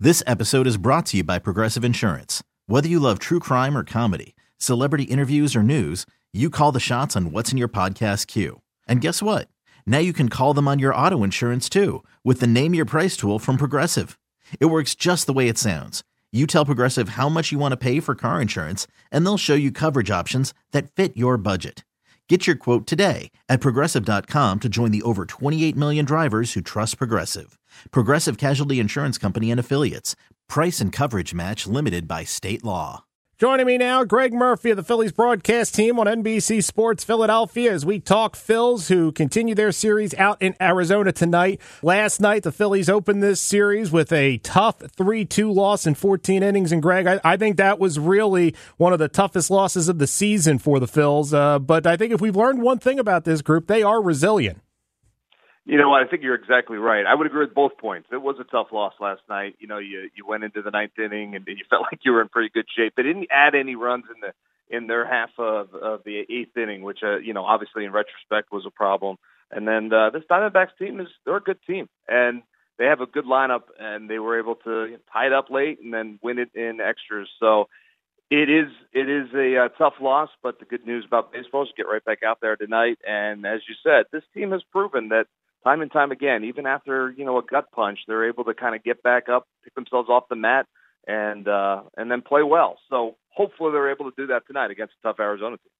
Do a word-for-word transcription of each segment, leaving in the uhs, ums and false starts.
This episode is brought to you by Progressive Insurance. Whether you love true crime or comedy, celebrity interviews or news, you call the shots on what's in your podcast queue. And guess what? Now you can call them on your auto insurance too with the Name Your Price tool from Progressive. It works just the way it sounds. You tell Progressive how much you want to pay for car insurance, and they'll show you coverage options that fit your budget. Get your quote today at Progressive dot com to join the over twenty-eight million drivers who trust Progressive. Progressive Casualty Insurance Company and Affiliates. Price and coverage match limited by state law. Joining me now, Greg Murphy of the Phillies broadcast team on N B C Sports Philadelphia as we talk Phils, who continue their series out in Arizona tonight. Last night, the Phillies opened this series with a tough three two loss in fourteen innings. And, Greg, I, I think that was really one of the toughest losses of the season for the Phils. Uh, but I think if we've learned one thing about this group, they are resilient. You know what? I think you're exactly right. I would agree with both points. It was a tough loss last night. You know, you you went into the ninth inning and you felt like you were in pretty good shape. They didn't add any runs in the in their half of, of the eighth inning, which uh, you know obviously in retrospect was a problem. And then uh, this Diamondbacks team is they're a good team and they have a good lineup and they were able to you know, tie it up late and then win it in extras. So it is it is a uh, tough loss, but the good news about baseball is get right back out there tonight. And as you said, this team has proven that. Time and time again, even after, you know, a gut punch, they're able to kind of get back up, pick themselves off the mat, and uh, and then play well. So hopefully they're able to do that tonight against a tough Arizona team.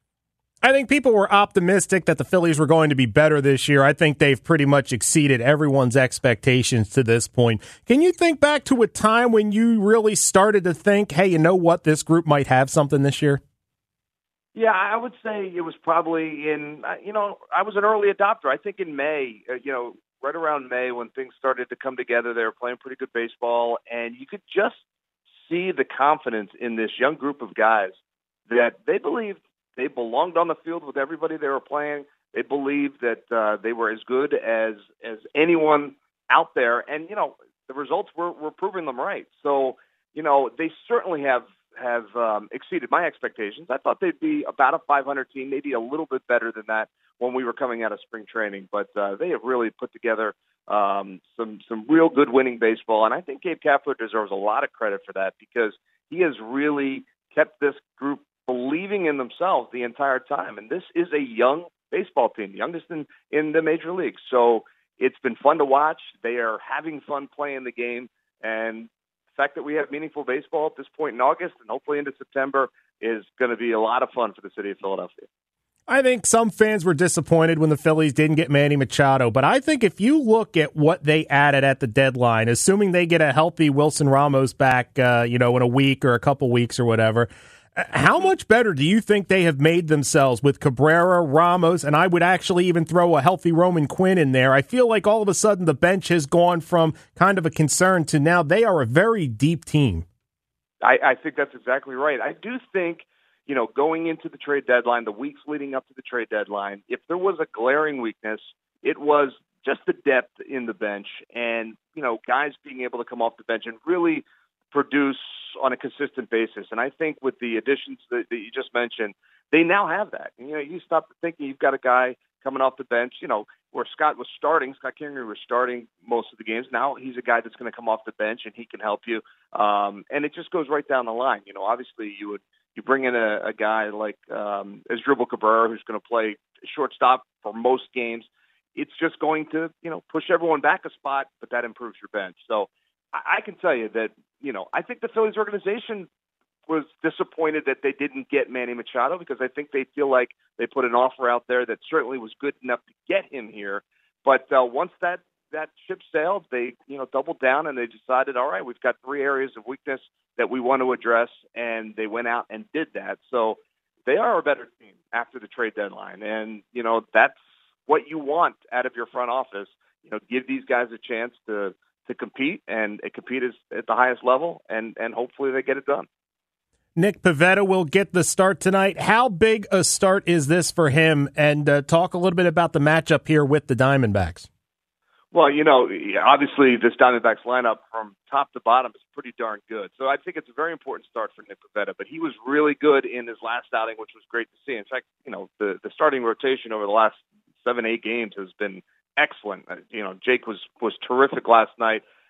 I think people were optimistic that the Phillies were going to be better this year. I think they've pretty much exceeded everyone's expectations to this point. Can you think back to a time when you really started to think, hey, you know what, this group might have something this year? Yeah, I would say it was probably in, you know, I was an early adopter. I think in May, uh, you know, right around May when things started to come together, they were playing pretty good baseball, and you could just see the confidence in this young group of guys that they believed they belonged on the field with everybody they were playing. They believed that uh, they were as good as as anyone out there, and, you know, the results were, were proving them right. So, you know, they certainly have have um, exceeded my expectations. I thought they'd be about a five hundred team, maybe a little bit better than that when we were coming out of spring training. But uh, they have really put together um, some some real good winning baseball. And I think Gabe Kapler deserves a lot of credit for that because he has really kept this group believing in themselves the entire time. And this is a young baseball team, the youngest in, in the major leagues. So it's been fun to watch. They are having fun playing the game. And the fact that we have meaningful baseball at this point in August and hopefully into September is going to be a lot of fun for the city of Philadelphia. I think some fans were disappointed when the Phillies didn't get Manny Machado, but I think if you look at what they added at the deadline, assuming they get a healthy Wilson Ramos back, uh, you know, in a week or a couple weeks or whatever, how much better do you think they have made themselves with Cabrera, Ramos, and I would actually even throw a healthy Roman Quinn in there? I feel like all of a sudden the bench has gone from kind of a concern to now they are a very deep team. I, I think that's exactly right. I do think, you know, going into the trade deadline, the weeks leading up to the trade deadline, if there was a glaring weakness, it was just the depth in the bench and, you know, guys being able to come off the bench and really produce on a consistent basis. And I think with the additions that, that you just mentioned, they now have that. And, you know, you stop thinking you've got a guy coming off the bench, you know, where Scott was starting, Scott Kingery was starting most of the games. Now he's a guy that's going to come off the bench and he can help you. Um, and it just goes right down the line. You know, obviously you would, you bring in a, a guy like um, Asdrubal Cabrera, who's going to play shortstop for most games. It's just going to, you know, push everyone back a spot, but that improves your bench. So I, I can tell you that, you know, I think the Phillies organization was disappointed that they didn't get Manny Machado because I think they feel like they put an offer out there that certainly was good enough to get him here. But uh, once that, that ship sailed, they, you know, doubled down and they decided, all right, we've got three areas of weakness that we want to address, and they went out and did that. So they are a better team after the trade deadline. And, you know, that's what you want out of your front office. You know, give these guys a chance to to compete, and compete is at the highest level, and, and hopefully they get it done. Nick Pivetta will get the start tonight. How big a start is this for him? And uh, talk a little bit about the matchup here with the Diamondbacks. Well, you know, obviously this Diamondbacks lineup from top to bottom is pretty darn good. So I think it's a very important start for Nick Pivetta, but he was really good in his last outing, which was great to see. In fact, you know, the, the starting rotation over the last seven, eight games has been excellent. You know, Jake was, was terrific last night.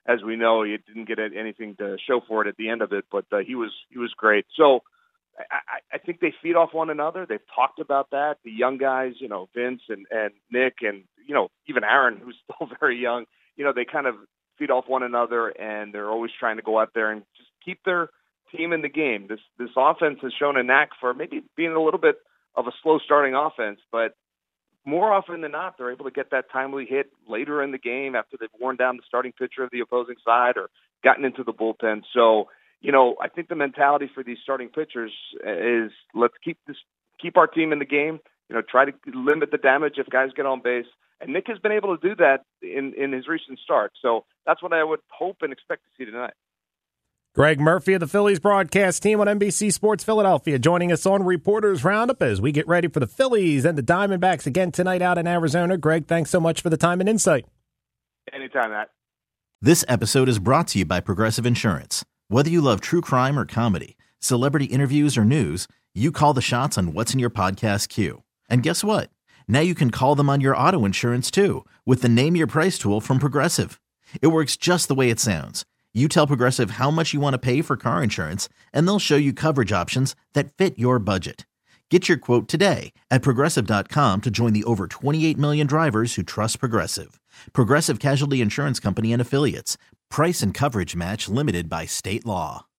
as we know, he didn't get anything to show for it at the end of it, but uh, he was he was great. So I, I think they feed off one another. They've talked about that. The young guys, you know, Vince and, and Nick and, you know, even Aaron, who's still very young, you know, they kind of feed off one another, and they're always trying to go out there and just keep their team in the game. This this offense has shown a knack for maybe being a little bit of a slow starting offense, but more often than not, they're able to get that timely hit later in the game after they've worn down the starting pitcher of the opposing side or gotten into the bullpen. So, you know, I think the mentality for these starting pitchers is let's keep this, keep our team in the game, you know, try to limit the damage if guys get on base. And Nick has been able to do that in, in his recent start. So that's what I would hope and expect to see tonight. Greg Murphy of the Phillies broadcast team on N B C Sports Philadelphia joining us on Reporters Roundup as we get ready for the Phillies and the Diamondbacks again tonight out in Arizona. Greg, thanks so much for the time and insight. Anytime, Matt. This episode is brought to you by Progressive Insurance. Whether you love true crime or comedy, celebrity interviews or news, you call the shots on what's in your podcast queue. And guess what? Now you can call them on your auto insurance too with the Name Your Price tool from Progressive. It works just the way it sounds. You tell Progressive how much you want to pay for car insurance, and they'll show you coverage options that fit your budget. Get your quote today at Progressive dot com to join the over twenty-eight million drivers who trust Progressive. Progressive Casualty Insurance Company and Affiliates. Price and coverage match limited by state law.